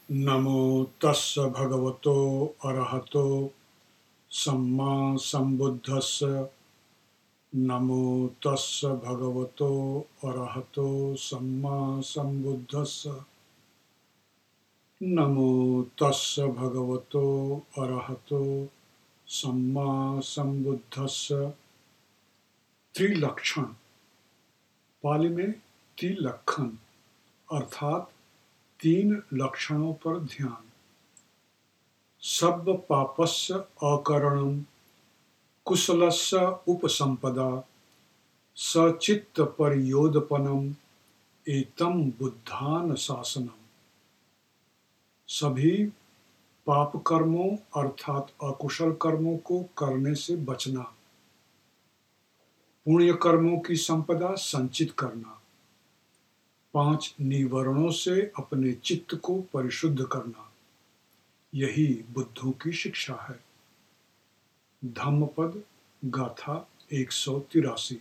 नमो तस्स भगवतो अरहतो सम्मा सम्बुद्धस्स। नमो तस्स भगवतो अरहतो सम्मा सम्बुद्धस्स। नमो तस्स भगवतो अरहतो सम्मा सम्बुद्धस्स। त्रिलक्षण पाली में त्रिलक्षण अर्थात 3 लक्षणों पर ध्यान। सब पापस्य अकरणम कुशलस्य उपसंपदा सचित्त परियोदपनम एतम बुद्धान शासनम। सभी पाप कर्मों अर्थात अकुशल कर्मों को करने से बचना, पुण्य कर्मों की संपदा संचित करना, 5 निवरणों से अपने चित्त को परिशुद्ध करना, यही बुद्धों की शिक्षा है। धम्मपद गाथा 183।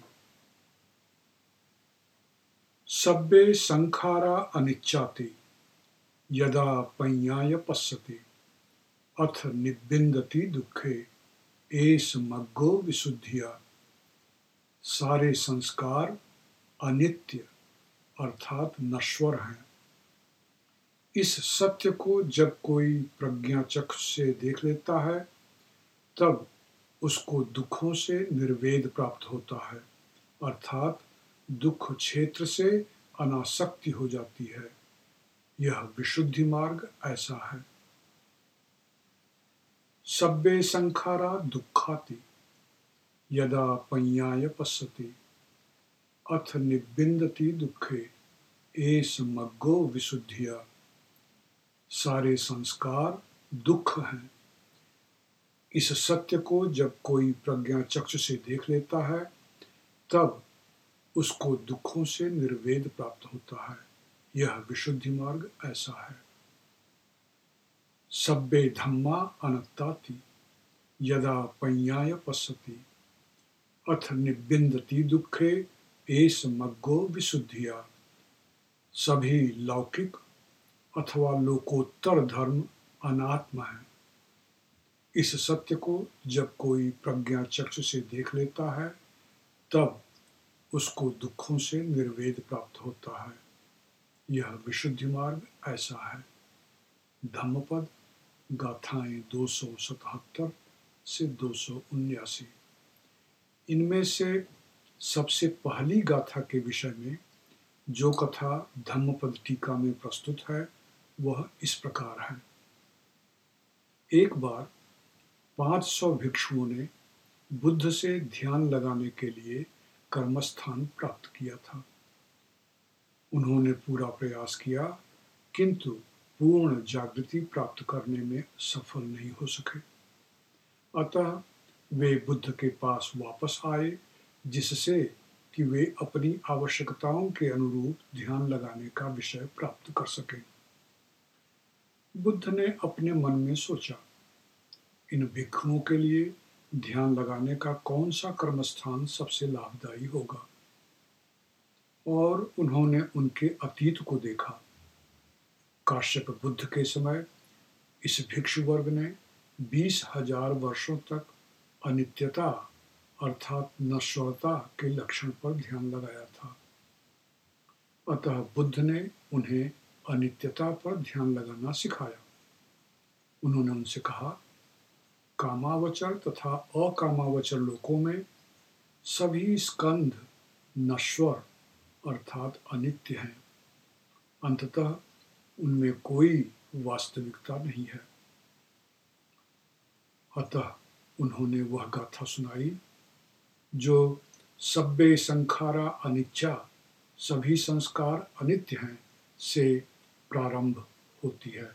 सब्बे संखारा अनिच्चाति यदा पඤ्ඤाय पश्यति अथ निब्बिन्दति दुःखे एष मग्गो विशुद्धिया। सारे संस्कार अनित्य अर्थात नश्वर हैं। इस सत्य को जब कोई प्रज्ञाचक्षु से देख लेता है तब उसको दुखों से निर्वेद प्राप्त होता है अर्थात दुख क्षेत्र से अनासक्ति हो जाती है। यह विशुद्धि मार्ग ऐसा है। सब्बे संखारा दुःखाति यदा पඤ्ඤाय पश्यति अथ निब्बिन्दति दुःखे एष मग्गो विशुद्धिया। सारे संस्कार दुख हैं। इस सत्य को जब कोई प्रज्ञा चक्षु से देख लेता है तब उसको दुखों से निर्वेद प्राप्त होता है। यह विशुद्धि मार्ग ऐसा है। सब्बे धम्मा अनात्ताति यदा पඤ्ඤाय पश्यति अथ निब्बिन्दति दुःखे एष मग्गो विशुद्धिया। सभी लौकिक अथवा लोकोत्तर धर्म अनात्म है। इस सत्य को जब कोई प्रज्ञा चक्षु से देख लेता है तब उसको दुखों से निर्वेद प्राप्त होता है। यह विशुद्धि मार्ग ऐसा है। धम्मपद गाथाएं 277 से 279। इनमें से सबसे पहली गाथा के विषय में जो कथा धम्मपद टीका में प्रस्तुत है वह इस प्रकार है। एक बार 500 भिक्षुओं ने बुद्ध से ध्यान लगाने के लिए कर्मस्थान प्राप्त किया था। उन्होंने पूरा प्रयास किया किंतु पूर्ण जागृति प्राप्त करने में सफल नहीं हो सके। अतः वे बुद्ध के पास वापस आए जिससे कि वे अपनी आवश्यकताओं के अनुरूप ध्यान लगाने का विषय प्राप्त कर सकें। बुद्ध ने अपने मन में सोचा, इन भिक्षुओं के लिए ध्यान लगाने का कौन सा कर्मस्थान सबसे लाभदायी होगा। और उन्होंने उनके अतीत को देखा। काश्यप बुद्ध के समय इस भिक्षु वर्ग ने 20,000 वर्षों तक अनित्यता अर्थात नश्वरता के लक्षण पर ध्यान लगाया था। अतः बुद्ध ने उन्हें अनित्यता पर ध्यान लगाना सिखाया। उन्होंने उनसे कहा, कामावचर तथा अकामावचर लोकों में सभी स्कंध नश्वर अर्थात अनित्य हैं। अंततः उनमें कोई वास्तविकता नहीं है। अतः उन्होंने वह गाथा सुनाई जो सब्बे संखारा अनिच्चा, सभी संस्कार अनित्य हैं, से प्रारंभ होती है।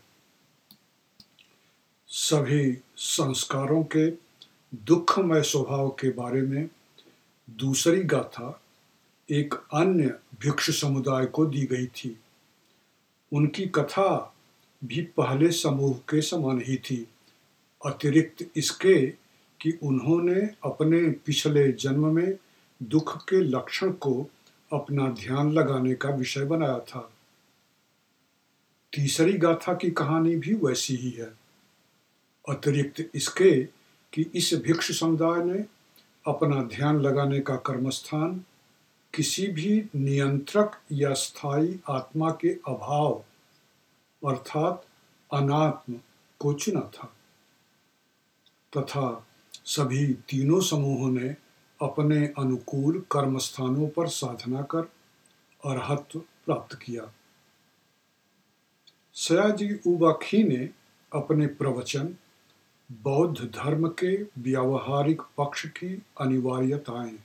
सभी संस्कारों के दुखमय स्वभाव के बारे में दूसरी गाथा एक अन्य भिक्षु समुदाय को दी गई थी। उनकी कथा भी पहले समूह के समान ही थी, अतिरिक्त इसके कि उन्होंने अपने पिछले जन्म में दुख के लक्षण को अपना ध्यान लगाने का विषय बनाया था। तीसरी गाथा की कहानी भी वैसी ही है। अतिरिक्त इसके कि इस भिक्षु समुदाय ने अपना ध्यान लगाने का कर्मस्थान किसी भी नियंत्रक या स्थायी आत्मा के अभाव अर्थात अनात्म को चुना था, तथा सभी तीनों समूहों ने अपने अनुकूल कर्मस्थानों पर साधना कर अरहत्व प्राप्त किया। सयाजी उबाखी ने अपने प्रवचन बौद्ध धर्म के व्यावहारिक पक्ष की अनिवार्यताएं,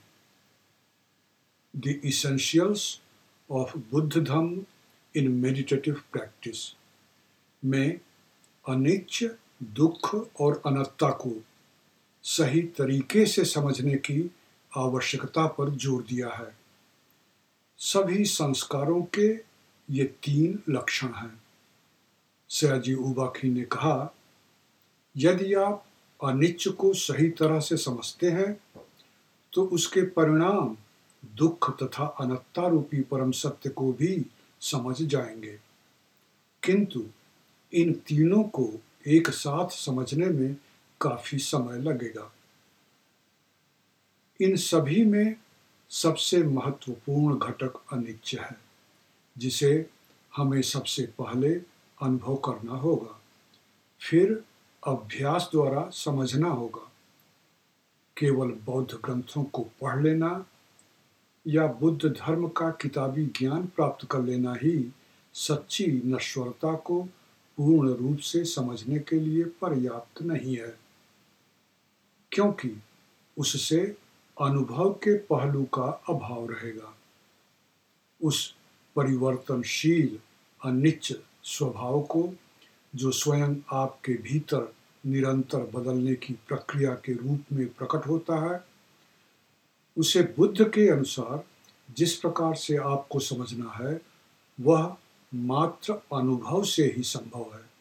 the essentials of Buddhism in meditative practice, में अनित्य, दुख और अनात्ता को सही तरीके से समझने की आवश्यकता पर जोर दिया है। सभी संस्कारों के ये तीन लक्षण हैं। सयाजी उबाखी ने कहा, यदि आप अनित्य को सही तरह से समझते हैं तो उसके परिणाम दुख तथा अनात्ता रूपी परम सत्य को भी समझ जाएंगे, किंतु इन तीनों को एक साथ समझने में काफी समय लगेगा। इन सभी में सबसे महत्वपूर्ण घटक अनित्य है, जिसे हमें सबसे पहले अनुभव करना होगा, फिर अभ्यास द्वारा समझना होगा। केवल बौद्ध ग्रंथों को पढ़ लेना या बुद्ध धर्म का किताबी ज्ञान प्राप्त कर लेना ही सच्ची नश्वरता को पूर्ण रूप से समझने के लिए पर्याप्त नहीं है, क्योंकि उससे अनुभव के पहलू का अभाव रहेगा। उस परिवर्तनशील अनित्य स्वभाव को, जो स्वयं आपके भीतर निरंतर बदलने की प्रक्रिया के रूप में प्रकट होता है, उसे बुद्ध के अनुसार जिस प्रकार से आपको समझना है वह मात्र अनुभव से ही संभव है।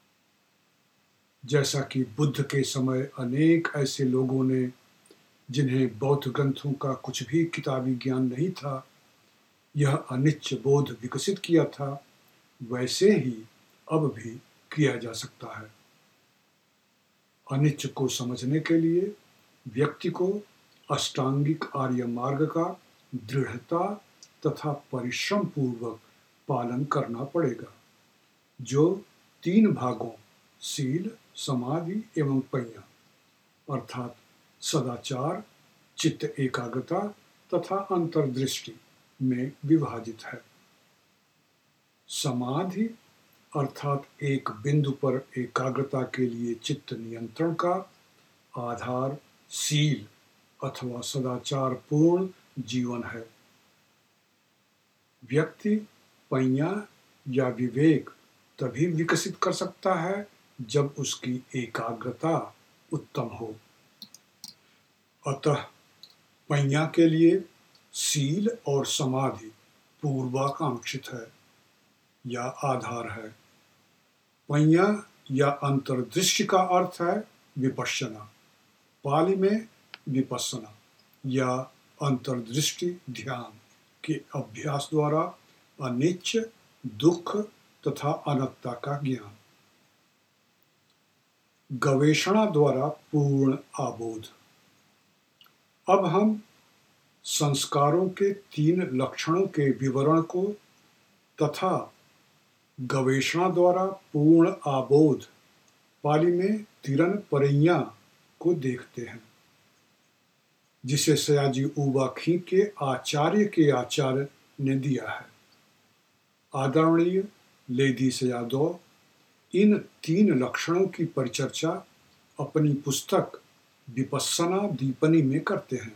जैसा कि बुद्ध के समय अनेक ऐसे लोगों ने, जिन्हें बौद्ध ग्रंथों का कुछ भी किताबी ज्ञान नहीं था, यह अनित्य बोध विकसित किया था, वैसे ही अब भी किया जा सकता है। अनित्य को समझने के लिए व्यक्ति को अष्टांगिक आर्य मार्ग का दृढ़ता तथा परिश्रम पूर्वक पालन करना पड़ेगा, जो 3 भागों शील, समाधि एवं पंया अर्थात सदाचार, चित्त एकाग्रता तथा अंतर्दृष्टि में विभाजित है। समाधि अर्थात एक बिंदु पर एकाग्रता के लिए चित्त नियंत्रण का आधार शील अथवा सदाचार पूर्ण जीवन है। व्यक्ति पंया या विवेक तभी विकसित कर सकता है जब उसकी एकाग्रता उत्तम हो। अतः पंया के लिए शील और समाधि पूर्वाकांक्षित है या आधार है। पंया या अंतर्दृष्टि का अर्थ है विपश्यना, पाली में विपස්සना या अंतर्दृष्टि ध्यान के अभ्यास द्वारा अनित्य, दुख तथा अनात्ता का ज्ञान। गवेषणा द्वारा पूर्ण आबोध। अब हम संस्कारों के 3 लक्षणों के विवरण को तथा गवेषणा द्वारा पूर्ण आबोध, पाली में तिरन परिज्ञा, को देखते हैं, जिसे सयाजी उबाखी के आचार्य ने दिया है। आदरणीय लेदी सयादो इन 3 लक्षणों की परिचर्चा अपनी पुस्तक विपस्सना दीपनी में करते हैं।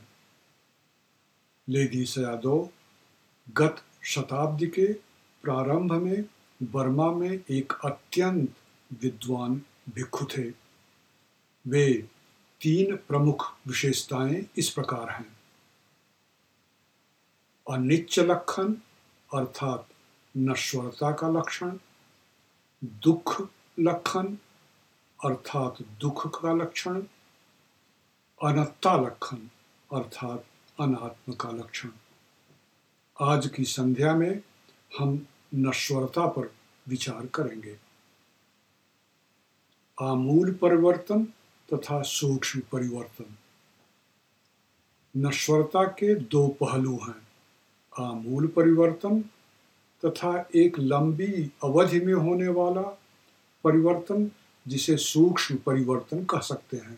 लेदी सयादो गत शताब्दी के प्रारंभ में बर्मा में एक अत्यंत विद्वान भिक्षु थे। वे 3 प्रमुख विशेषताएं इस प्रकार हैं। अनित्य लक्षण अर्थात नश्वरता का लक्षण, दुख लक्षण अर्थात दुख का लक्षण, अनात्ता लक्षण अर्थात अनात्म का लक्षण। आज की संध्या में हम नश्वरता पर विचार करेंगे। आमूल परिवर्तन तथा सूक्ष्म परिवर्तन। नश्वरता के दो पहलू हैं, आमूल परिवर्तन तथा एक लंबी अवधि में होने वाला परिवर्तन जिसे सूक्ष्म परिवर्तन कह सकते हैं।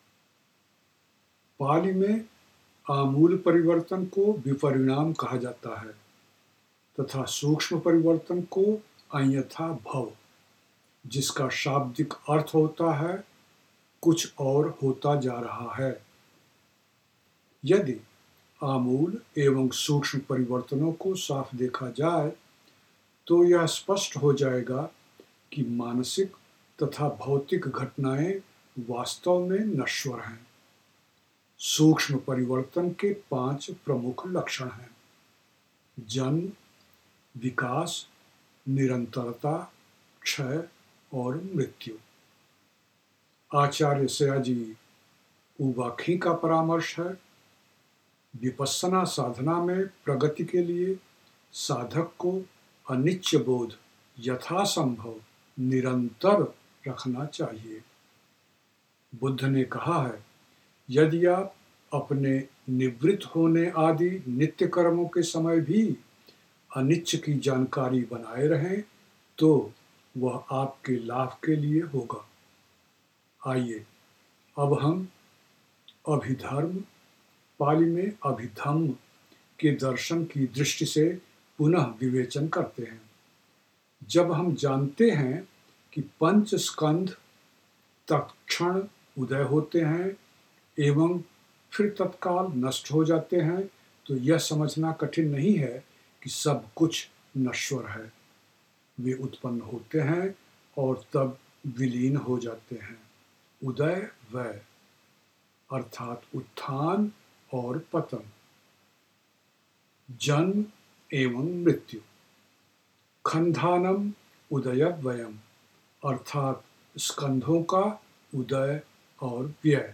पाली में आमूल परिवर्तन को विपरिणाम कहा जाता है तथा सूक्ष्म परिवर्तन को अन्यथा भव, जिसका शाब्दिक अर्थ होता है कुछ और होता जा रहा है। यदि आमूल एवं सूक्ष्म परिवर्तनों को साफ देखा जाए तो यह स्पष्ट हो जाएगा कि मानसिक तथा भौतिक घटनाएं वास्तव में नश्वर हैं। सूक्ष्म परिवर्तन के 5 प्रमुख लक्षण हैं: जन्म, विकास, निरंतरता, क्षय और मृत्यु। आचार्य सयाजी उबाखी का परामर्श है, विपस्सना साधना में प्रगति के लिए साधक को अनिच्छ बोध यथासंभव निरंतर रखना चाहिए। बुद्ध ने कहा है, यदि आप अपने निवृत्त होने आदि नित्य कर्मों के समय भी अनिच्छ की जानकारी बनाए रहें तो वह आपके लाभ के लिए होगा। आइए अब हम अभिधर्म, पाली में अभिधम्म के दर्शन की दृष्टि से पुनः विवेचन करते हैं। जब हम जानते हैं कि पंच स्कंध तत्क्षण उदय होते हैं एवं फिर तत्काल नष्ट हो जाते हैं तो यह समझना कठिन नहीं है कि सब कुछ नश्वर है। वे उत्पन्न होते हैं और तब विलीन हो जाते हैं। उदय वय अर्थात उत्थान और पतन, जन्म एवं मृत्यु, खंधानम उदयवयम अर्थात स्कंधों का उदय और व्यय।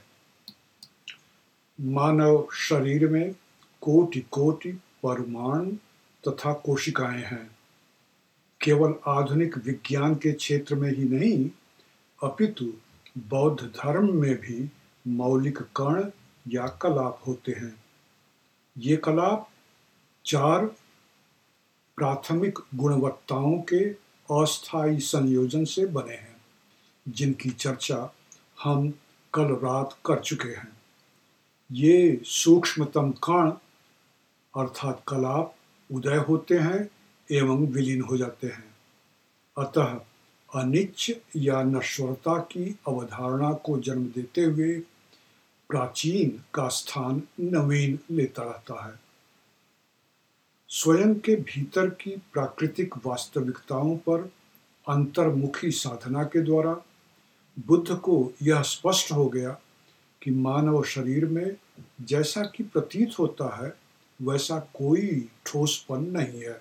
मानव शरीर में कोटि कोटि परमाणु तथा कोशिकाएं हैं। केवल आधुनिक विज्ञान के क्षेत्र में ही नहीं अपितु बौद्ध धर्म में भी मौलिक कण या कलाप होते हैं। ये कलाप 4 प्राथमिक गुणवत्ताओं के अस्थायी संयोजन से बने हैं, जिनकी चर्चा हम कल रात कर चुके हैं। ये सूक्ष्मतम कण अर्थात कलाप उदय होते हैं एवं विलीन हो जाते हैं। अतः अनिच्छ या नश्वरता की अवधारणा को जन्म देते हुए प्राचीन का स्थान नवीन लेता रहता है। स्वयं के भीतर की प्राकृतिक वास्तविकताओं पर अंतर्मुखी साधना के द्वारा बुद्ध को यह स्पष्ट हो गया कि मानव शरीर में जैसा कि प्रतीत होता है वैसा कोई ठोसपन नहीं है।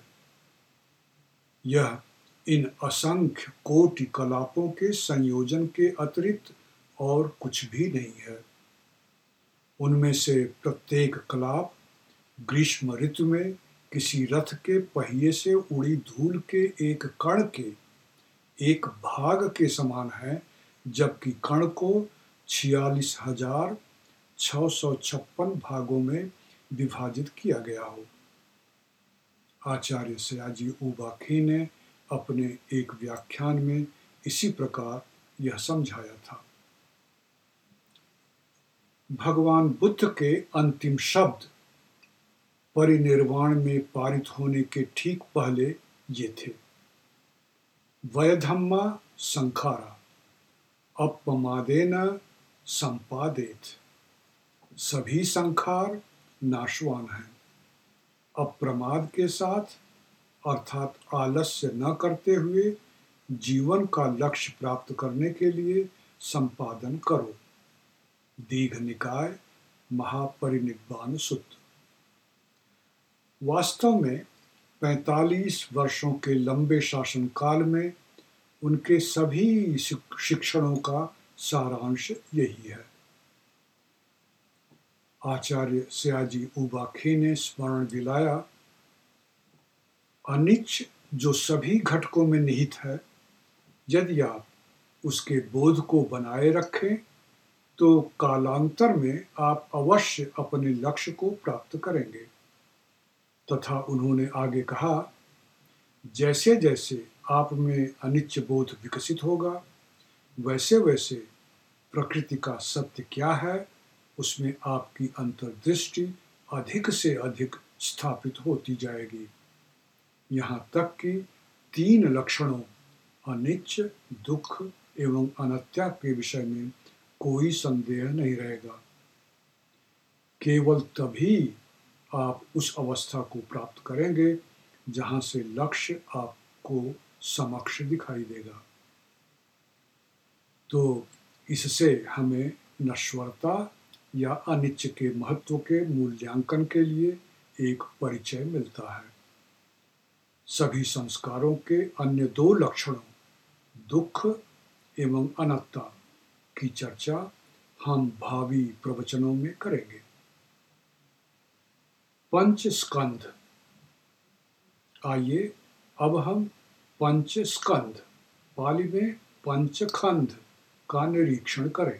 यह इन असंख्य कोटि कलापों के संयोजन के अतिरिक्त और कुछ भी नहीं है। उनमें से प्रत्येक कलाप ग्रीष्म ऋतु में किसी रथ के पहिए से उड़ी धूल के एक कण के एक भाग के समान है, जबकि कण को 46,656 भागों में विभाजित किया गया हो। आचार्य सयाजी उबाखी ने अपने एक व्याख्यान में इसी प्रकार यह समझाया था। भगवान बुद्ध के अंतिम शब्द परिनिर्वाण में पारित होने के ठीक पहले ये थे, वयधम्मा संखारा अपमादेन संपादेत। सभी संखार नाशवान हैं। अप्रमाद के साथ अर्थात आलस्य न करते हुए जीवन का लक्ष्य प्राप्त करने के लिए संपादन करो। दीघ निकाय महापरिनिब्बाण सूत्र। वास्तव में 45 वर्षों के लंबे शासनकाल में उनके सभी शिक्षणों का सारांश यही है। आचार्य सयाजी उबाखी ने स्मरण दिलाया, अनिच्छ जो सभी घटकों में निहित है, यदि आप उसके बोध को बनाए रखें तो कालांतर में आप अवश्य अपने लक्ष्य को प्राप्त करेंगे। तथा उन्होंने आगे कहा, जैसे जैसे आप में अनिच्छ बोध विकसित होगा, वैसे वैसे प्रकृति का सत्य क्या है उसमें आपकी अंतर्दृष्टि अधिक से अधिक स्थापित होती जाएगी। यहाँ तक कि 3 लक्षणों अनिच्छ, दुख एवं अनित्य के विषय में कोई संदेह नहीं रहेगा। केवल तभी आप उस अवस्था को प्राप्त करेंगे जहाँ से लक्ष्य आपको समक्ष दिखाई देगा। तो इससे हमें नश्वरता या अनिच्छ के महत्व के मूल्यांकन के लिए एक परिचय मिलता है। सभी संस्कारों के अन्य 2 लक्षणों दुख एवं अनात्ता की चर्चा हम भावी प्रवचनों में करेंगे। पंच स्कंध। आइए अब हम पंच स्कंध, पाली में पंचखंड का निरीक्षण करें।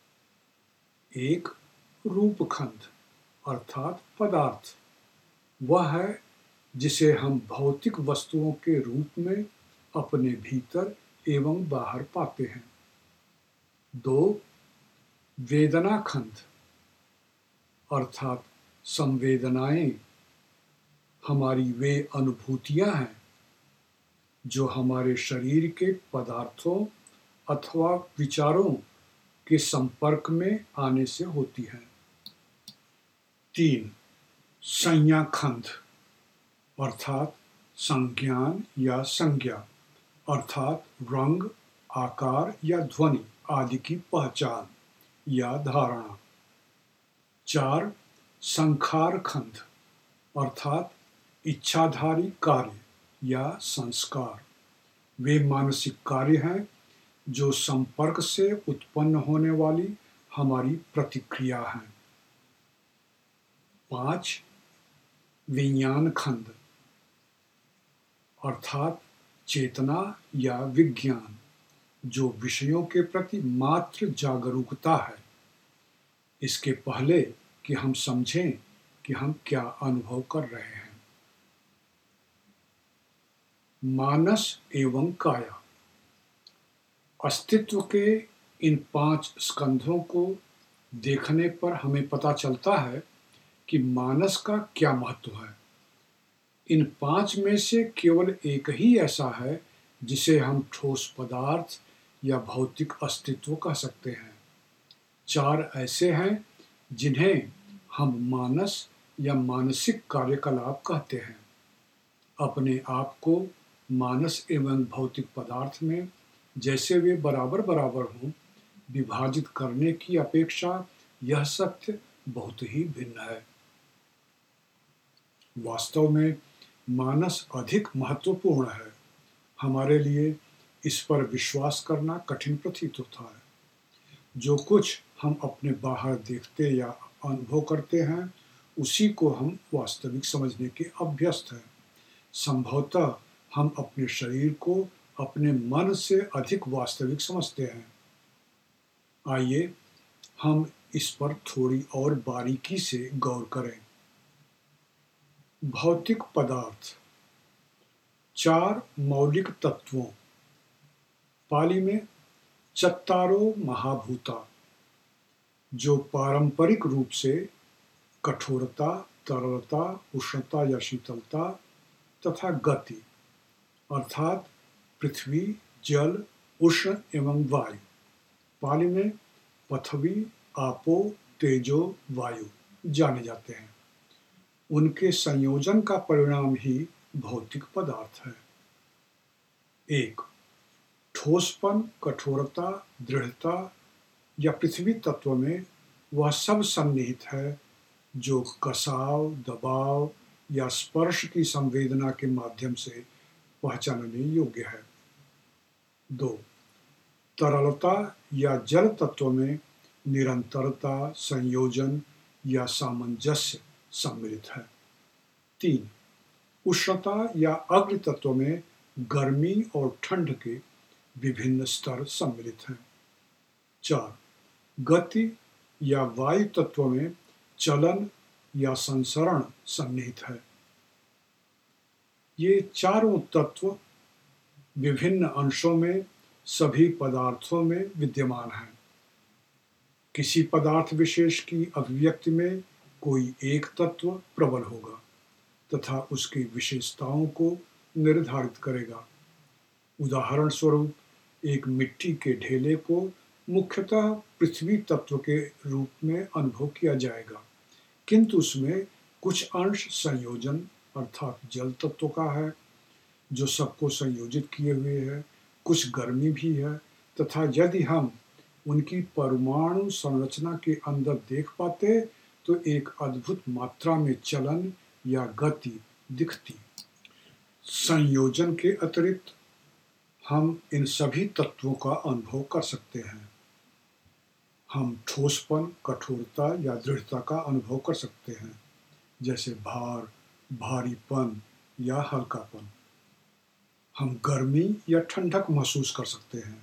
1. रूपखंड अर्थात पदार्थ, वह है जिसे हम भौतिक वस्तुओं के रूप में अपने भीतर एवं बाहर पाते हैं। 2. वेदना खंड अर्थात संवेदनाएं, हमारी वे अनुभूतियां हैं जो हमारे शरीर के पदार्थों अथवा विचारों के संपर्क में आने से होती हैं। 3. संज्ञा खंड अर्थात संज्ञान या संज्ञा अर्थात रंग, आकार या ध्वनि आदि की पहचान या धारणा। 4. संखार खंड अर्थात इच्छाधारी कार्य या संस्कार, वे मानसिक कार्य हैं जो संपर्क से उत्पन्न होने वाली हमारी प्रतिक्रिया हैं। 5. विज्ञान खंड अर्थात चेतना या विज्ञान, जो विषयों के प्रति मात्र जागरूकता है, इसके पहले कि हम समझें कि हम क्या अनुभव कर रहे हैं। मानस एवं काया। अस्तित्व के इन 5 स्कंधों को देखने पर हमें पता चलता है कि मानस का क्या महत्व है। इन 5 में से केवल एक ही ऐसा है जिसे हम ठोस पदार्थ या भौतिक अस्तित्व कह सकते हैं। 4 ऐसे हैं जिन्हें हम मानस या मानसिक कार्यकलाप कहते हैं। अपने आप को मानस एवं भौतिक पदार्थ में, जैसे वे बराबर बराबर हों, विभाजित करने की अपेक्षा यह सत्य बहुत ही भिन्न है। वास्तव में मानस अधिक महत्वपूर्ण है। हमारे लिए इस पर विश्वास करना कठिन प्रतीत होता है। जो कुछ हम अपने बाहर देखते या अनुभव करते हैं, उसी को हम वास्तविक समझने के अभ्यस्त हैं। संभवतः हम अपने शरीर को अपने मन से अधिक वास्तविक समझते हैं। आइए हम इस पर थोड़ी और बारीकी से गौर करें। भौतिक पदार्थ 4 मौलिक तत्वों, पाली में चत्तारो महाभूता, जो पारंपरिक रूप से कठोरता, तरलता, उष्णता या शीतलता तथा गति अर्थात पृथ्वी, जल, उष्ण एवं वायु, पाली में पृथ्वी, आपो, तेजो, वायु जाने जाते हैं, उनके संयोजन का परिणाम ही भौतिक पदार्थ है। 1. ठोसपन, कठोरता, दृढ़ता या पृथ्वी तत्व में वह सब सन्निहित है जो कसाव, दबाव या स्पर्श की संवेदना के माध्यम से पहचानने योग्य है। 2. तरलता या जल तत्व में निरंतरता, संयोजन या सामंजस्य सम्मिलित है। 3. उष्णता या अग्नि तत्व में गर्मी और ठंड के विभिन्न स्तर सम्मिलित हैं। 4. गति या वायु तत्व में चलन या संसरण सन्निहित है। ये चारों तत्व विभिन्न अंशों में सभी पदार्थों में विद्यमान हैं। किसी पदार्थ विशेष की अभिव्यक्ति में कोई एक तत्व प्रबल होगा तथा उसकी विशेषताओं को निर्धारित करेगा। उदाहरण स्वरूप एक मिट्टी के ढेले को मुख्यतः पृथ्वी तत्व के रूप में अनुभव किया जाएगा, किंतु उसमें कुछ अंश संयोजन अर्थात जल तत्व का है जो सबको संयोजित किए हुए है, कुछ गर्मी भी है तथा यदि हम उनकी परमाणु संरचना के अंदर देख पाते तो एक अद्भुत मात्रा में चलन या गति दिखती। संयोजन के अतिरिक्त हम इन सभी तत्वों का अनुभव कर सकते हैं। हम ठोसपन, कठोरता या दृढ़ता का अनुभव कर सकते हैं, जैसे भार, भारीपन या हल्कापन। हम गर्मी या ठंडक महसूस कर सकते हैं।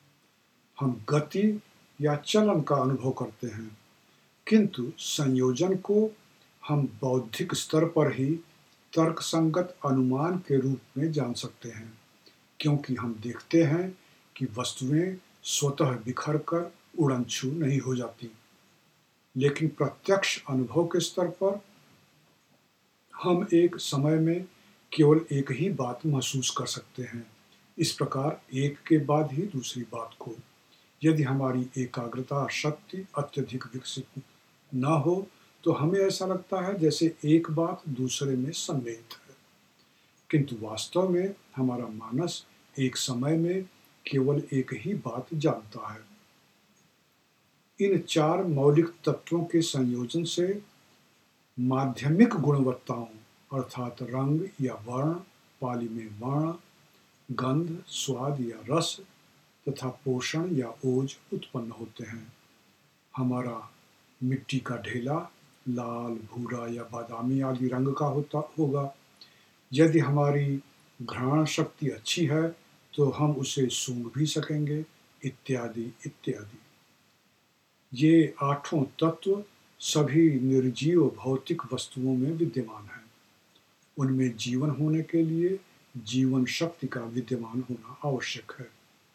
हम गति या चलन का अनुभव करते हैं, किंतु संयोजन को हम बौद्धिक स्तर पर ही तर्कसंगत अनुमान के रूप में जान सकते हैं, क्योंकि हम देखते हैं कि वस्तुएं स्वतः बिखर कर उड़नछू नहीं हो जाती, लेकिन प्रत्यक्ष अनुभव के स्तर पर हम एक समय में केवल एक ही बात महसूस कर सकते हैं, इस प्रकार एक के बाद ही दूसरी बात को। यदि हमारी एकाग्रता शक्ति अत्यधिक विकसित न हो तो हमें ऐसा लगता है जैसे एक बात दूसरे में सम्मिलित है, किंतु वास्तव में हमारा मानस एक समय में केवल एक ही बात जानता है। इन चार मौलिक तत्वों के संयोजन से माध्यमिक गुणवत्ताओं अर्थात रंग या वर्ण, पाली में वर्ण, गंध, स्वाद या रस तथा पोषण या ओज उत्पन्न होते हैं। हमारा मिट्टी का ढेला लाल, भूरा या बादामी आदि रंग का होगा। यदि हमारी घ्राण शक्ति अच्छी है तो हम उसे सूंघ भी सकेंगे, इत्यादि इत्यादि। ये आठों तत्व सभी निर्जीव भौतिक वस्तुओं में विद्यमान हैं। उनमें जीवन होने के लिए जीवन शक्ति का विद्यमान होना आवश्यक है।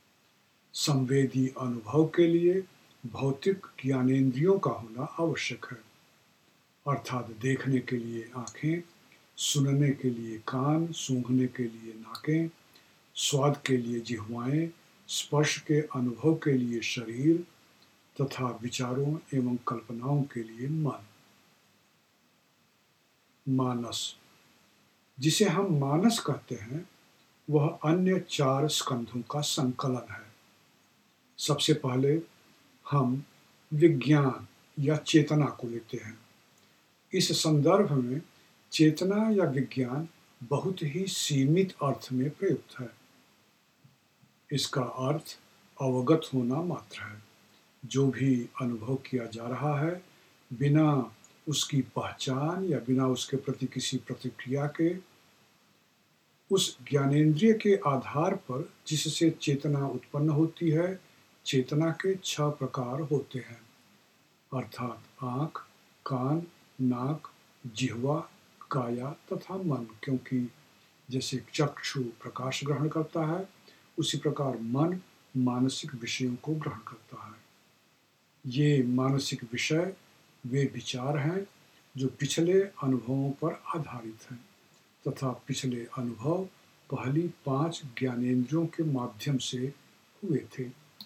संवेदी अनुभव के लिए भौतिक ज्ञानेंद्रियों का होना आवश्यक है, अर्थात देखने के लिए आँखें, सुनने के लिए कान, सूंघने के लिए नाकें, स्वाद के लिए जिह्वाएं, स्पर्श के अनुभव के लिए शरीर तथा विचारों एवं कल्पनाओं के लिए मन। मानस, जिसे हम मानस कहते हैं, वह अन्य चार स्कंधों का संकलन है। सबसे पहले हम विज्ञान या चेतना को लेते हैं। इस संदर्भ में चेतना या विज्ञान बहुत ही सीमित अर्थ में प्रयुक्त है। इसका अर्थ अवगत होना मात्र है। जो भी अनुभव किया जा रहा है, बिना उसकी पहचान या बिना उसके प्रति किसी प्रतिक्रिया के, उस ज्ञानेंद्रिय के आधार पर जिससे चेतना उत्पन्न होती है, चेतना के 6 प्रकार होते हैं, अर्थात आँख, कान, नाक, जिह्वा, काया तथा मन। क्योंकि जैसे चक्षु प्रकाश ग्रहण करता है, उसी प्रकार मन मानसिक विषयों को ग्रहण करता है। ये मानसिक विषय वे विचार हैं जो पिछले अनुभवों पर आधारित हैं तथा पिछले अनुभव पहली 5 ज्ञानेंद्रियों के माध्यम से हुए थे।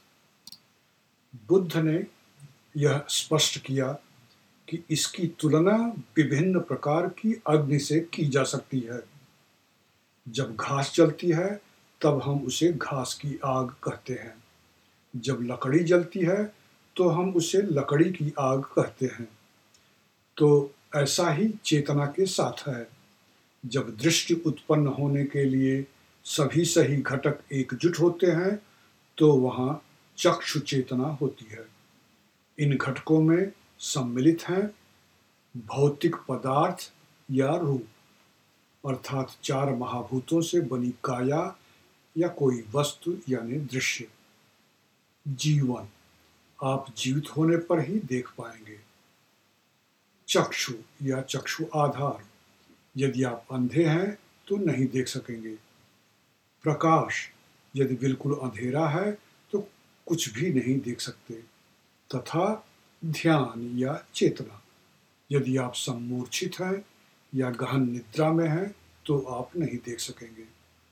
बुद्ध ने यह स्पष्ट किया कि इसकी तुलना विभिन्न प्रकार की अग्नि से की जा सकती है। जब घास जलती है तब हम उसे घास की आग कहते हैं। जब लकड़ी जलती है तो हम उसे लकड़ी की आग कहते हैं। तो ऐसा ही चेतना के साथ है। जब दृष्टि उत्पन्न होने के लिए सभी सही घटक एकजुट होते हैं तो वहाँ चक्षु चेतना होती है। इन घटकों में सम्मिलित हैं भौतिक पदार्थ या रूप, अर्थात 4 महाभूतों से बनी काया या कोई वस्तु यानी दृश्य। जीवन आप जीवित होने पर ही देख पाएंगे। चक्षु या चक्षु आधार, यदि आप अंधे हैं तो नहीं देख सकेंगे। प्रकाश, यदि बिल्कुल अंधेरा है तो कुछ भी नहीं देख सकते। तथा ध्यान या चेतना, यदि आप सम्मूर्छित हैं या गहन निद्रा में हैं तो आप नहीं देख सकेंगे।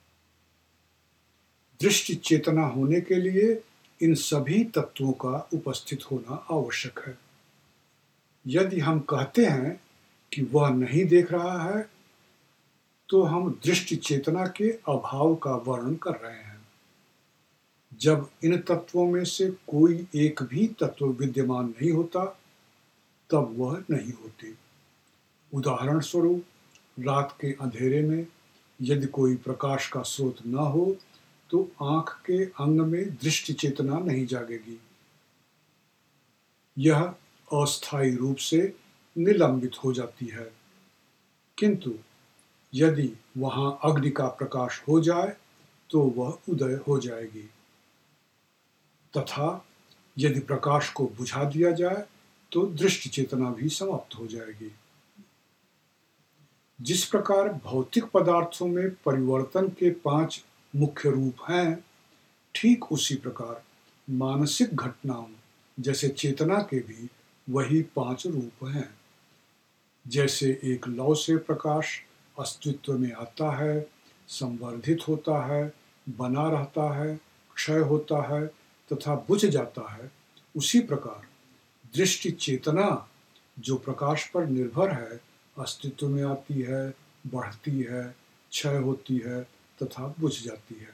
दृष्टि चेतना होने के लिए इन सभी तत्वों का उपस्थित होना आवश्यक है। यदि हम कहते हैं कि वह नहीं देख रहा है तो हम दृष्टि चेतना के अभाव का वर्णन कर रहे हैं। जब इन तत्वों में से कोई एक भी तत्व विद्यमान नहीं होता तब वह नहीं होते। उदाहरण स्वरूप, रात के अंधेरे में यदि कोई प्रकाश का स्रोत न हो तो आंख के अंग में दृष्टि चेतना नहीं जागेगी। यह अस्थायी रूप से निलंबित हो जाती है। किंतु यदि वहां अग्नि का प्रकाश हो जाए तो वह उदय हो जाएगी। तथा यदि प्रकाश को बुझा दिया जाए तो दृष्टि चेतना भी समाप्त हो जाएगी। जिस प्रकार भौतिक पदार्थों में परिवर्तन के 5 मुख्य रूप हैं, ठीक उसी प्रकार मानसिक घटनाओं जैसे चेतना के भी वही 5 रूप हैं। जैसे एक लौ से प्रकाश अस्तित्व में आता है, संवर्धित होता है, बना रहता है, क्षय होता है तथा बुझ जाता है, उसी प्रकार दृष्टि चेतना जो प्रकाश पर निर्भर है अस्तित्व में आती है, बढ़ती है, क्षय होती है तथा बुझ जाती है।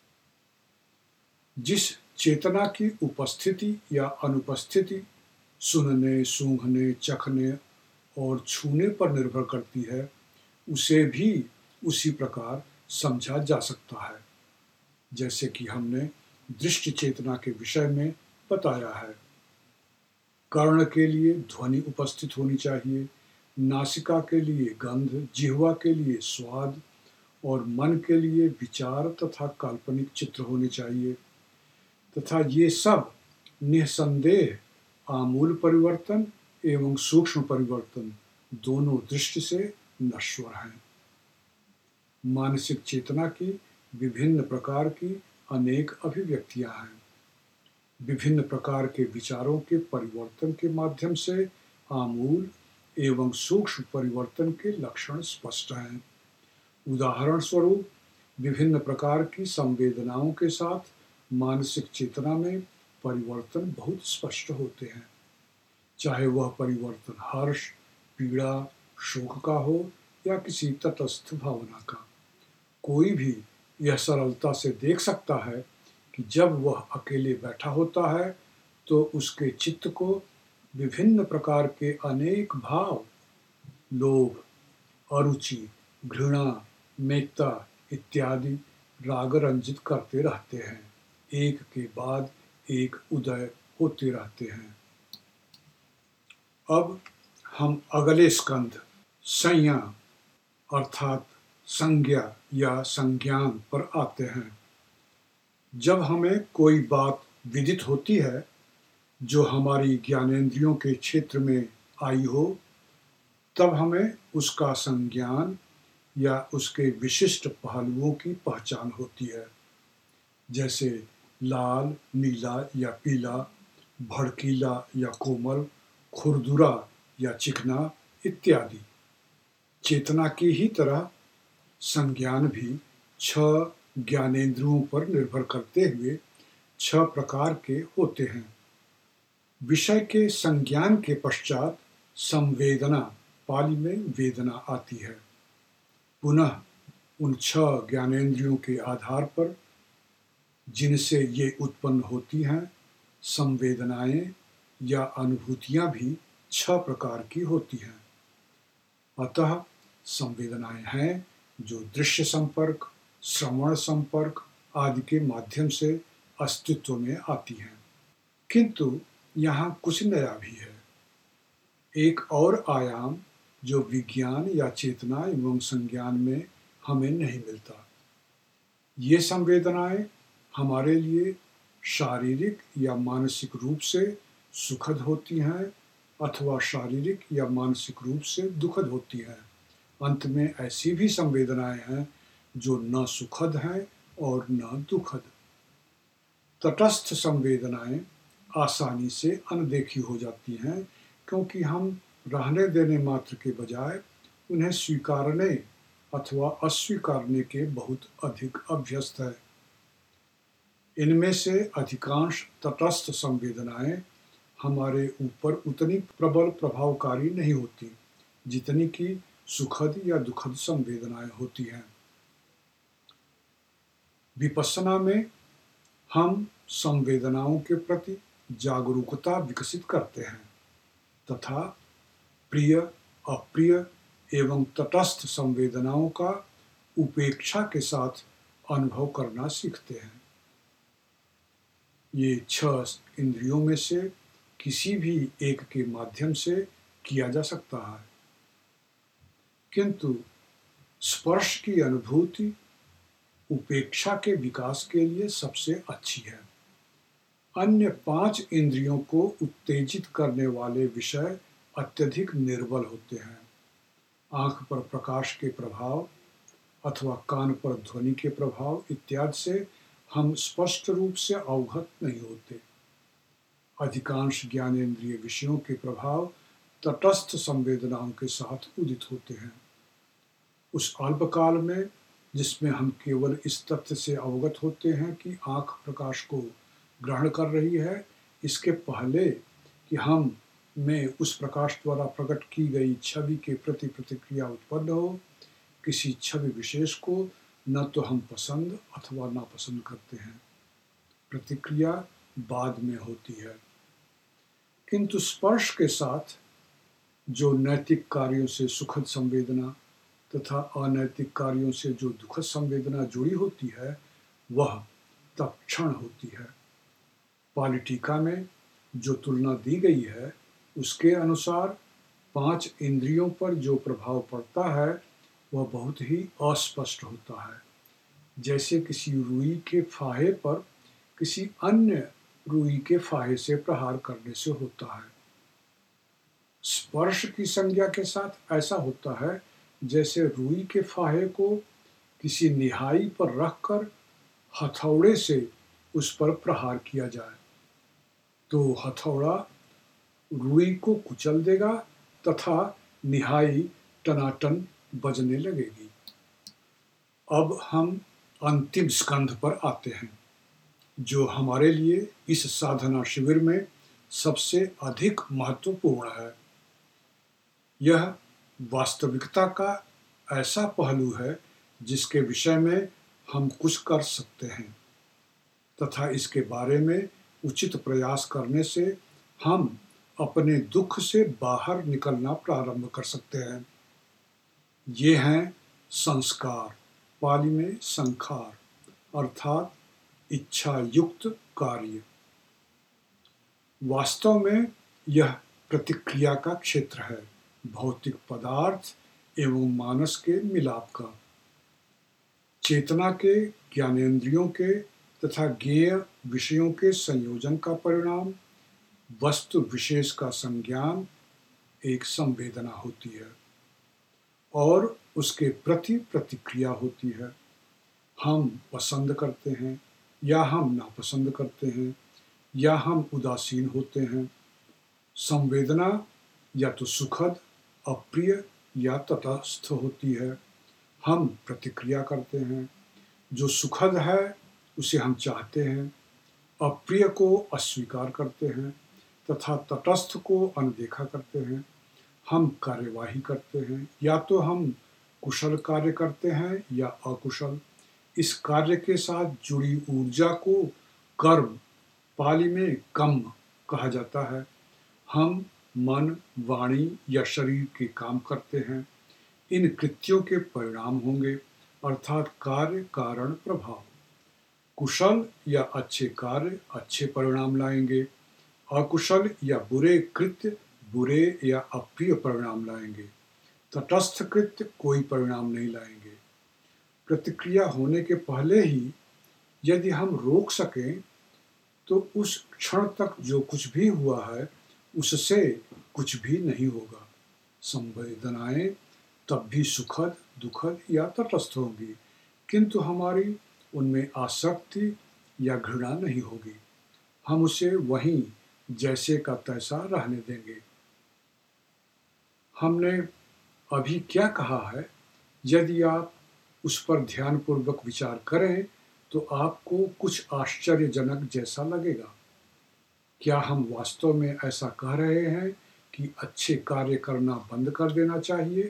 जिस चेतना की उपस्थिति या अनुपस्थिति सुनने, सूंघने, चखने और छूने पर निर्भर करती है, उसे भी उसी प्रकार समझा जा सकता है जैसे कि हमने दृष्टि चेतना के विषय में बताया है। कर्ण के लिए ध्वनि उपस्थित होनी चाहिए, नासिका के लिए गंध, जिह्वा के लिए स्वाद और मन के लिए विचार तथा काल्पनिक चित्र होने चाहिए। तथा ये सब निसंदेह आमूल परिवर्तन एवं सूक्ष्म परिवर्तन दोनों दृष्टि से नश्वर हैं। मानसिक चेतना की विभिन्न प्रकार की अनेक अभिव्यक्तियां हैं। विभिन्न प्रकार के विचारों के परिवर्तन के माध्यम से आमूल एवं सूक्ष्म परिवर्तन के लक्षण स्पष्ट हैं। उदाहरण स्वरूप, विभिन्न प्रकार की संवेदनाओं के साथ मानसिक चेतना में परिवर्तन बहुत स्पष्ट होते हैं। चाहे वह परिवर्तन हर्ष, पीड़ा, शोक का हो या किसी तटस्थ भावना का। कोई भी यह सरलता से देख सकता है कि जब वह अकेले बैठा होता है तो उसके चित्त को विभिन्न प्रकार के अनेक भाव, लोभ, अरुचि, घृणा, मेत्ता इत्यादि राग रंजित करते रहते हैं। एक के बाद एक उदय होते रहते हैं। अब हम अगले स्कंध संज्ञा अर्थात संज्ञा या संज्ञान पर आते हैं। जब हमें कोई बात विदित होती है जो हमारी ज्ञानेंद्रियों के क्षेत्र में आई हो, तब हमें उसका संज्ञान या उसके विशिष्ट पहलुओं की पहचान होती है। जैसे लाल, नीला या पीला, भड़कीला या कोमल, खुरदुरा या चिकना इत्यादि। चेतना की ही तरह संज्ञान भी 6 ज्ञानेंद्रियों पर निर्भर करते हुए 6 प्रकार के होते हैं। विषय के संज्ञान के पश्चात संवेदना, पाली में वेदना आती है। पुनः उन 6 ज्ञानेंद्रियों के आधार पर जिनसे ये उत्पन्न होती हैं, संवेदनाएं या अनुभूतियां भी 6 प्रकार की होती हैं। अतः संवेदनाएं हैं जो दृश्य संपर्क, श्रवण संपर्क आदि के माध्यम से अस्तित्व में आती हैं। किंतु यहाँ कुछ नया भी है। एक और आयाम जो विज्ञान या चेतना एवं संज्ञान में हमें नहीं मिलता। ये संवेदनाएं हमारे लिए शारीरिक या मानसिक रूप से सुखद होती हैं अथवा शारीरिक या मानसिक रूप से दुखद होती हैं। अंत में ऐसी भी संवेदनाएं हैं जो न सुखद हैं और न दुखद। तटस्थ संवेदनाएं आसानी से अनदेखी हो जाती हैं क्योंकि हम रहने देने मात्र के बजाय उन्हें स्वीकारने अथवा अस्वीकारने के बहुत अधिक अभ्यस्त है। इनमें से अधिकांश तटस्थ संवेदनाएं हमारे ऊपर उतनी प्रबल प्रभावकारी नहीं होती जितनी कि सुखद या दुखद संवेदनाएं होती हैं। विपश्यना में हम संवेदनाओं के प्रति जागरूकता विकसित करते हैं तथा प्रिय, अप्रिय एवं तटस्थ संवेदनाओं का उपेक्षा के साथ अनुभव करना सीखते हैं। ये 6 इंद्रियों में से किसी भी एक के माध्यम से किया जा सकता है, किंतु स्पर्श की अनुभूति उपेक्षा के विकास के लिए सबसे अच्छी है। अन्य 5 इंद्रियों को उत्तेजित करने वाले विषय अत्यधिक निर्बल होते हैं। आंख पर प्रकाश के प्रभाव अथवा कान पर ध्वनि के प्रभाव इत्यादि से हम स्पष्ट रूप से अवगत नहीं होते। अधिकांश ज्ञानेंद्रिय विषयों के प्रभाव तटस्थ संवेदनाओं के साथ उदित होते हैं। उस अल्पकाल में जिसमें हम केवल इस तथ्य से अवगत होते हैं कि आंख प्रकाश को ग्रहण कर रही है, इसके पहले कि हम में उस प्रकाश द्वारा प्रकट की गई छवि के प्रति प्रतिक्रिया उत्पन्न हो, किसी छवि विशेष को न तो हम पसंद अथवा नापसंद करते हैं। प्रतिक्रिया बाद में होती है। किंतु स्पर्श के साथ जो नैतिक कार्यों से सुखद संवेदना तथा अनैतिक कार्यों से जो दुखद संवेदना जुड़ी होती है, वह तत्क्षण होती है। पाली टीका में जो तुलना दी गई है उसके अनुसार 5 इंद्रियों पर जो प्रभाव पड़ता है वह बहुत ही अस्पष्ट होता है, जैसे किसी रुई के फाहे पर किसी अन्य रुई के फाहे से प्रहार करने से होता है। स्पर्श की संज्ञा के साथ ऐसा होता है जैसे रुई के फाहे को किसी निहाई पर रखकर हथौड़े से उस पर प्रहार किया जाए तो हथौड़ा रुई को कुचल देगा तथा निहाई टनाटन बजने लगेगी। अब हम अंतिम स्कंध पर आते हैं, जो हमारे लिए इस साधना शिविर में सबसे अधिक महत्वपूर्ण है। यह वास्तविकता का ऐसा पहलू है जिसके विषय में हम कुछ कर सकते हैं तथा इसके बारे में उचित प्रयास करने से हम अपने दुख से बाहर निकलना प्रारंभ कर सकते हैं। ये हैं संस्कार, पाली में संखार, अर्थात इच्छा युक्त कार्य। वास्तव में यह प्रतिक्रिया का क्षेत्र है, भौतिक पदार्थ एवं मानस के मिलाप का, चेतना के, ज्ञानेंद्रियों के तथा ज्ञेय विषयों के संयोजन का परिणाम। वस्तु विशेष का संज्ञान एक संवेदना होती है और उसके प्रति प्रतिक्रिया होती है। हम पसंद करते हैं या हम नापसंद करते हैं या हम उदासीन होते हैं। संवेदना या तो सुखद, अप्रिय या तटस्थ होती है। हम प्रतिक्रिया करते हैं। जो सुखद है उसे हम चाहते हैं, अप्रिय को अस्वीकार करते हैं तथा तटस्थ को अनदेखा करते हैं। हम कार्यवाही करते हैं, या तो हम कुशल कार्य करते हैं या अकुशल। इस कार्य के साथ जुड़ी ऊर्जा को कर्म, पाली में कर्म कहा जाता है। हम मन, वाणी या शरीर के काम करते हैं। इन कृत्यों के परिणाम होंगे, अर्थात कार्य कारण प्रभाव। कुशल या अच्छे कार्य अच्छे परिणाम लाएंगे, अकुशल या बुरे कृत्य बुरे या अप्रिय परिणाम लाएंगे। तटस्थ कृत्य कोई परिणाम नहीं लाएंगे। प्रतिक्रिया होने के पहले ही यदि हम रोक सकें तो उस क्षण तक जो कुछ भी हुआ है उससे कुछ भी नहीं होगा। संवेदनाएं तब भी सुखद, दुखद या तटस्थ होंगी, किंतु हमारी उनमें आसक्ति या घृणा नहीं होगी। हम उसे वहीं जैसे का तैसा रहने देंगे। हमने अभी क्या कहा है, यदि आप उस पर ध्यानपूर्वक विचार करें तो आपको कुछ आश्चर्यजनक जैसा लगेगा। क्या हम वास्तव में ऐसा कह रहे हैं कि अच्छे कार्य करना बंद कर देना चाहिए?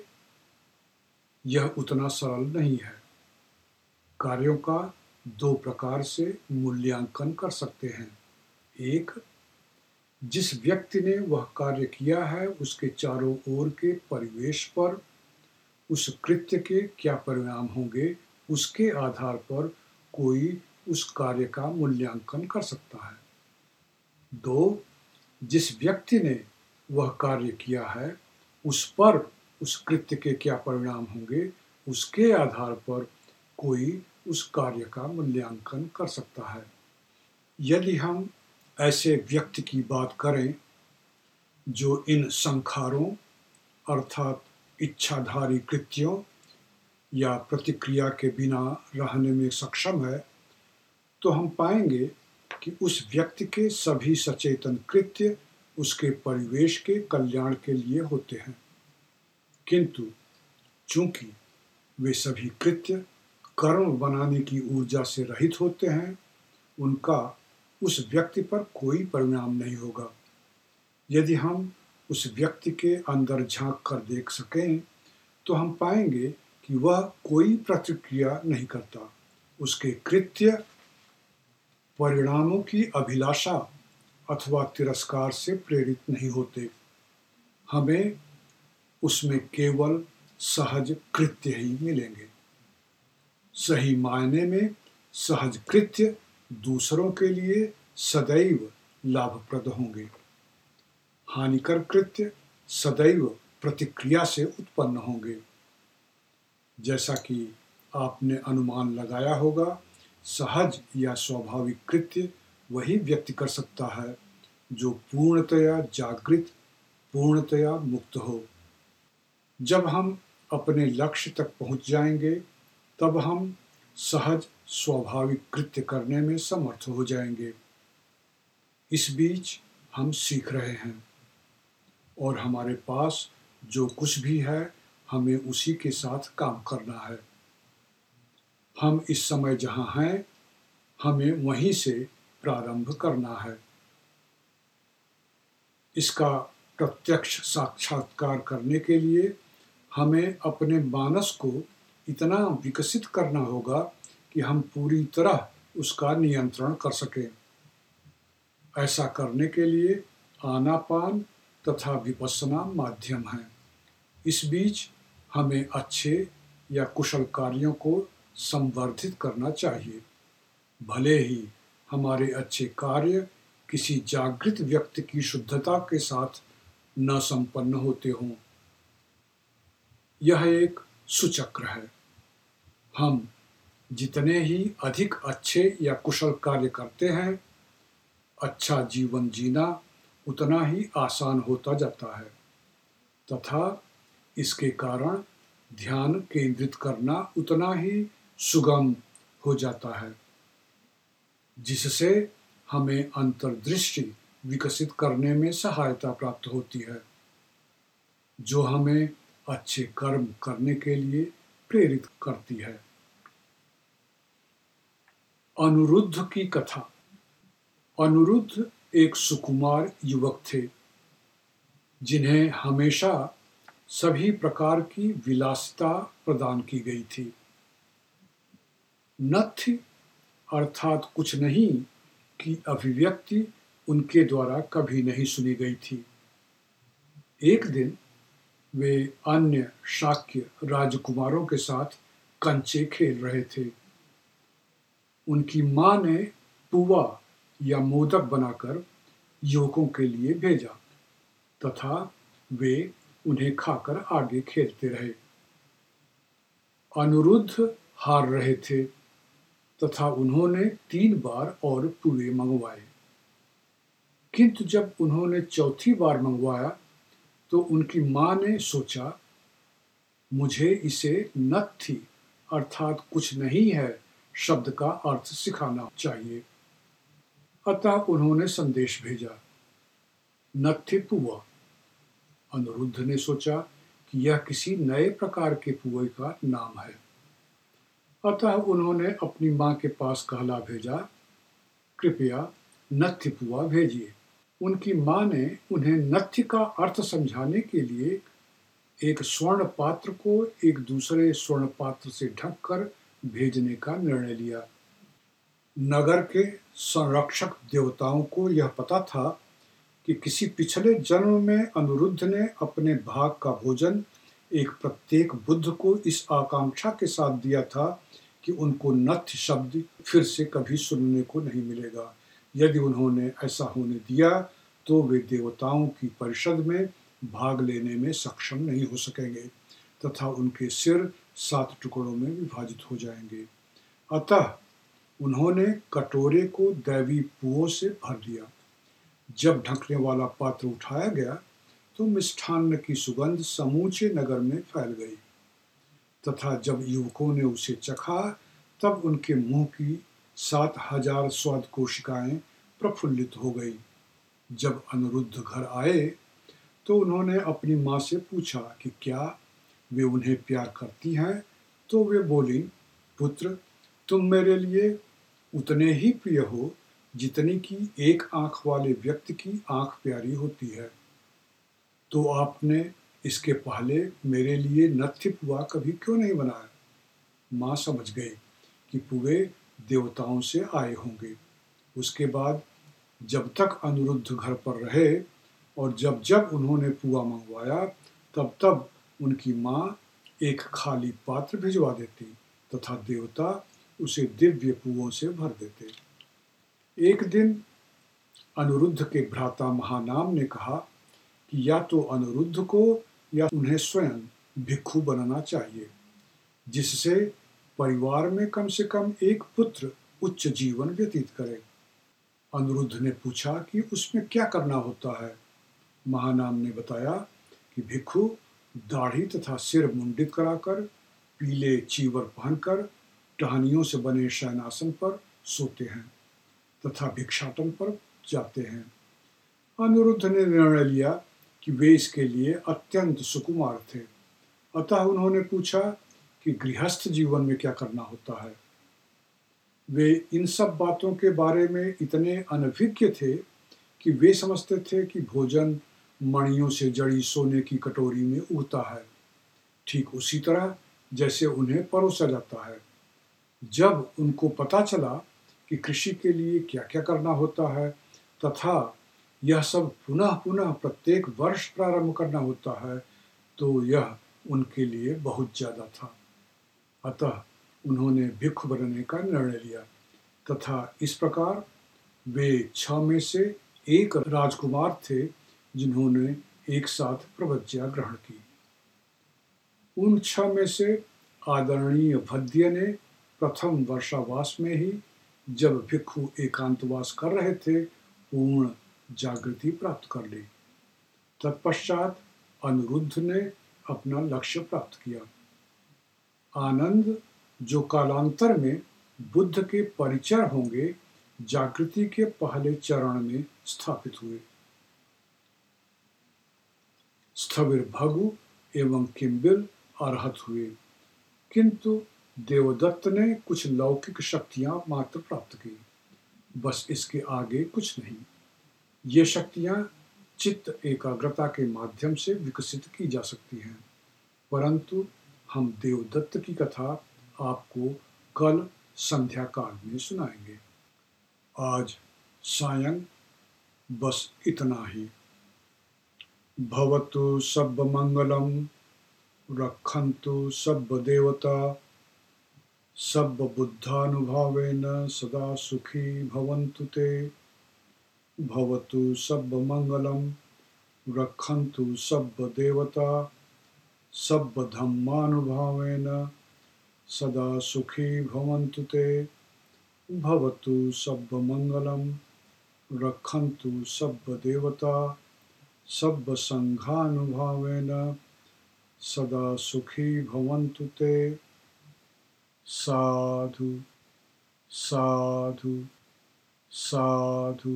यह उतना सरल नहीं है। कार्यों का दो प्रकार से मूल्यांकन कर सकते हैं। एक, जिस व्यक्ति ने वह कार्य किया है उसके चारों ओर के परिवेश पर उस कृत्य के क्या परिणाम होंगे उसके आधार पर कोई उस कार्य का मूल्यांकन कर सकता है। दो, जिस व्यक्ति ने वह कार्य किया है उस पर उस कृत्य के क्या परिणाम होंगे उसके आधार पर कोई उस कार्य का मूल्यांकन कर सकता है। यदि हम ऐसे व्यक्ति की बात करें जो इन संखारों अर्थात इच्छाधारी कृत्यों या प्रतिक्रिया के बिना रहने में सक्षम है, तो हम पाएंगे कि उस व्यक्ति के सभी सचेतन कृत्य उसके परिवेश के कल्याण के लिए होते हैं, किंतु चूंकि वे सभी कृत्य कर्म बनाने की ऊर्जा से रहित होते हैं, उनका उस व्यक्ति पर कोई परिणाम नहीं होगा। यदि हम उस व्यक्ति के अंदर झांक कर देख सकें तो हम पाएंगे कि वह कोई प्रतिक्रिया नहीं करता। उसके कृत्य परिणामों की अभिलाषा अथवा तिरस्कार से प्रेरित नहीं होते। हमें उसमें केवल सहज कृत्य ही मिलेंगे। सही मायने में सहज कृत्य दूसरों के लिए सदैव लाभप्रद होंगे। हानिकर कृत्य सदैव प्रतिक्रिया से उत्पन्न होंगे। जैसा कि आपने अनुमान लगाया होगा, सहज या स्वाभाविक कृत्य वही व्यक्ति कर सकता है जो पूर्णतया जागृत, पूर्णतया मुक्त हो। जब हम अपने लक्ष्य तक पहुंच जाएंगे तब हम सहज स्वाभाविक कृत्य करने में समर्थ हो जाएंगे। इस बीच हम सीख रहे हैं और हमारे पास जो कुछ भी है हमें उसी के साथ काम करना है। हम इस समय जहाँ हैं हमें वहीं से प्रारंभ करना है। इसका प्रत्यक्ष साक्षात्कार करने के लिए हमें अपने मानस को इतना विकसित करना होगा कि हम पूरी तरह उसका नियंत्रण कर सकें। ऐसा करने के लिए आनापान तथा विपश्यना माध्यम हैं। इस बीच हमें अच्छे या कुशल कार्यों को संवर्धित करना चाहिए, भले ही हमारे अच्छे कार्य किसी जागृत व्यक्ति की शुद्धता के साथ न संपन्न होते हों। यह एक सुचक्र है। हम जितने ही अधिक अच्छे या कुशल कार्य करते हैं, अच्छा जीवन जीना उतना ही आसान होता जाता है तथा इसके कारण ध्यान केंद्रित करना उतना ही सुगम हो जाता है, जिससे हमें अंतर्दृष्टि विकसित करने में सहायता प्राप्त होती है, जो हमें अच्छे कर्म करने के लिए प्रेरित करती है। अनुरुद्ध की कथा। अनुरुद्ध एक सुकुमार युवक थे जिन्हें हमेशा सभी प्रकार की विलासिता प्रदान की गई थी। नथ्य अर्थात कुछ नहीं की अभिव्यक्ति उनके द्वारा कभी नहीं सुनी गई थी। एक दिन वे अन्य शाक्य राजकुमारों के साथ कंचे खेल रहे थे। उनकी माँ ने पुआ या मोदक बनाकर युवकों के लिए भेजा तथा वे उन्हें खाकर आगे खेलते रहे। अनिरुद्ध हार रहे थे तथा उन्होंने 3 बार और पुए मंगवाए, किंतु जब उन्होंने चौथी बार मंगवाया तो उनकी मां ने सोचा, मुझे इसे नत्थी अर्थात कुछ नहीं है शब्द का अर्थ सिखाना चाहिए। अतः उन्होंने संदेश भेजा, नत्थी पुआ। अनिरुद्ध ने सोचा कि यह किसी नए प्रकार के पुए का नाम है, अतः उन्होंने अपनी मां के पास कहला भेजा, कृपया नत्थी पुआ भेजिए। उनकी मां ने उन्हें नत्थी का अर्थ समझाने के लिए एक स्वर्ण पात्र को एक दूसरे स्वर्ण पात्र से ढककर भेजने का निर्णय लिया। नगर के संरक्षक देवताओं को यह पता था कि किसी पिछले जन्म में अनिरुद्ध ने अपने भाग का भोजन एक प्रत्येक बुद्ध को इस आकांक्षा के साथ दिया था कि उनको नत्थ शब्द फिर से कभी सुनने को नहीं मिलेगा। यदि उन्होंने ऐसा होने दिया तो वे देवताओं की परिषद में भाग लेने में सक्षम नहीं हो सकेंगे तथा उनके सिर 7 टुकड़ों में विभाजित हो जाएंगे। अतः उन्होंने कटोरे को दैवी पुओं से भर दिया। जब ढकने वाला पात्र उठाया गया तो मिष्ठान्न की सुगंध समूचे नगर में फैल गई तथा जब युवकों ने उसे चखा तब उनके मुंह की 7000 स्वाद कोशिकाएं प्रफुल्लित हो गई। जब अनिरुद्ध घर आए तो उन्होंने अपनी मां से पूछा कि क्या वे उन्हें प्यार करती हैं, तो वे बोली, पुत्र, तुम मेरे लिए उतने ही प्रिय हो जितनी कि एक आंख वाले व्यक्ति की आंख प्यारी होती है। तो आपने इसके पहले मेरे लिए नत्थी पुआ कभी क्यों नहीं बनाया? मां समझ गई कि पुए देवताओं से आए होंगे। उसके बाद जब तक अनिरुद्ध घर पर रहे और जब जब उन्होंने पुआ मंगवाया तब तब उनकी मां एक खाली पात्र भिजवा देती तथा देवता उसे दिव्य पुओं से भर देते। एक दिन अनिरुद्ध के भ्राता महानाम ने कहा कि या तो अनिरुद्ध को या उन्हें स्वयं भिक्षु बनना चाहिए, जिससे परिवार में कम से कम एक पुत्र उच्च जीवन व्यतीत करे। अनिरुद्ध ने पूछा कि उसमें क्या करना होता है। महानाम ने बताया कि भिक्षु दाढ़ी तथा सिर मुंडित कराकर, पीले चीवर पहनकर टहनियों से बने शयनासन पर सोते हैं तथा भिक्षाटन पर जाते हैं। अनिरुद्ध ने निर्णय लिया कि वे इसके लिए अत्यंत सुकुमार थे, अतः उन्होंने पूछा कि गृहस्थ जीवन में क्या करना होता है। वे इन सब बातों के बारे में इतने अनभिज्ञ थे कि वे समझते थे कि भोजन मणियों से जड़ी सोने की कटोरी में उगता है, ठीक उसी तरह जैसे उन्हें परोसा जाता है। जब उनको पता चला कि कृषि के लिए क्या क्या करना होता है तथा यह सब पुनः पुनः प्रत्येक वर्ष प्रारंभ करना होता है, तो यह उनके लिए बहुत ज्यादा था। अतः उन्होंने भिक्षु बनने का निर्णय लिया तथा इस प्रकार वे 6 में से एक राजकुमार थे जिन्होंने एक साथ प्रवज्ञा ग्रहण की। उन 6 में से आदरणीय भद्य ने प्रथम वर्षावास में ही, जब भिक्षु एकांतवास कर रहे थे, पूर्ण जागृति प्राप्त कर ली। तत्पश्चात अनिरुद्ध ने अपना लक्ष्य प्राप्त किया। आनंद, जो कालांतर में बुद्ध के परिचर होंगे, जागृति के पहले चरण में स्थापित हुए। स्थविर भगु एवं किम्बिल अरहत हुए, किंतु देवदत्त ने कुछ लौकिक शक्तियां मात्र प्राप्त की, बस इसके आगे कुछ नहीं। ये शक्तियां चित्त एकाग्रता के माध्यम से विकसित की जा सकती हैं, परंतु हम देवदत्त की कथा आपको कल संध्या काल में सुनाएंगे। आज सायं बस इतना ही। भवतु सब मंगलम, रक्षन्तु सब देवता, सब बुद्धानुभावेन सदा सुखी भवन्तु ते। भवतु सब मंगलम, रक्षन्तु सब्ब देवता सब्ब धम्मानुभावेन सदा सुखी भवन्तु ते भवतु सब्ब मंगलम रक्षन्तु सब्ब देवता सब्ब संघानुभावेन सदा सुखी भवन्तु ते। साधु साधु साधु।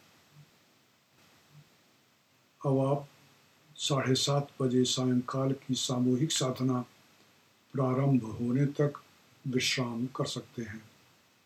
अब आप 7:30 बजे सायंकाल की सामूहिक साधना प्रारंभ होने तक विश्राम कर सकते हैं।